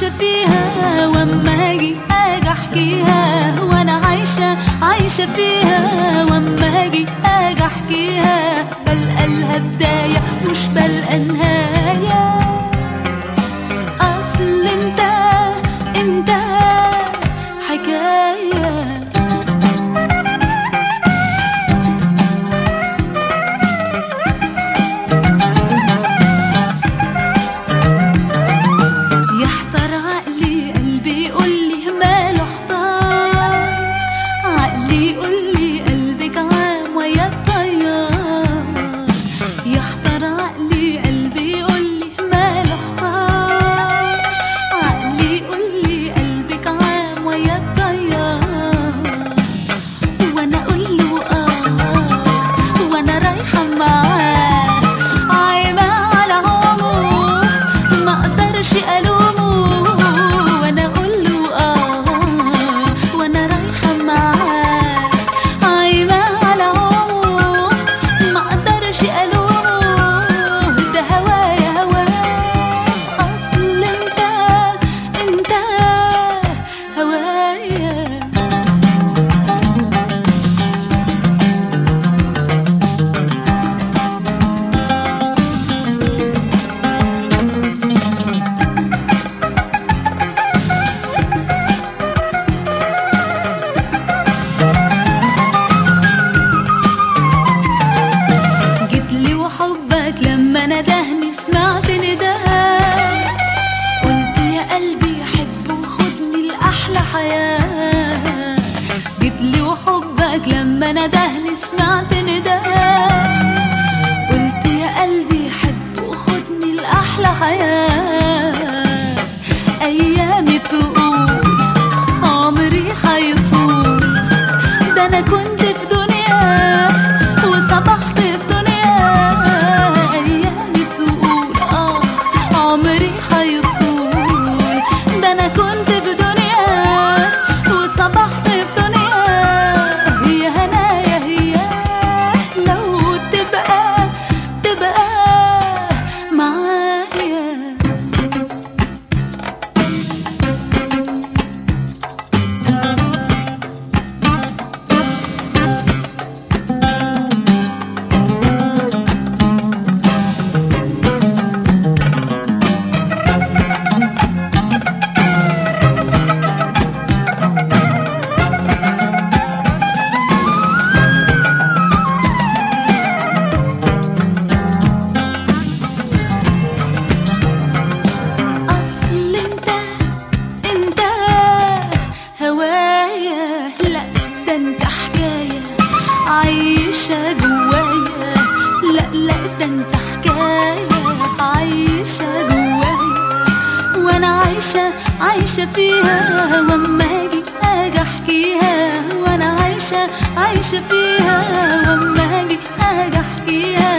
عايشة فيها، واما اجي احكيها وانا عايشة فيها، واما اجي احكيها بلقى لها بداية مش بلقى نهاية. اصل انت حكاية. يحتار عقلي قلبي يقولي ماله احتار، عقلي يقولي قلبك عام ويا الطيار. يحتار عقلي قلبي يقولي ماله احتار، عقلي يقولي قلبك عام ويا الطيار. وانا اقوله وانا رايحة معاه عايمة على عمره ما اقدرش الومه. وانا اقوله وانا رايحة معاه عايمة على عمره ما اقدرش الومه. ده هوايا اصل انت هوايا. جيتلي وحبك لما ندهني سمعت نداء، قلت يا قلبي حب وخدني لأحلى حياة. جيتلي وحبك لما ندهني سمعت نداء، قلت يا قلبي حب وخدني لأحلى حياة. أيامي تقول عمري حيطول، ده أنا كنت في دنيا وصبحت في دنيا. أيامي تقول عمري حيطول، ده أنا كنت في دنيا وصبحت في دنيا. هي هنايا هي لو تبقى معايا. أصل انت هوايا. لا ده انت حكاية عايشة جوايا، لا ده انت حكاية عايشة جوايا. وانا عايشة فيها، واما اجي احكيها وانا عايشة فيها، واما اجي احكيها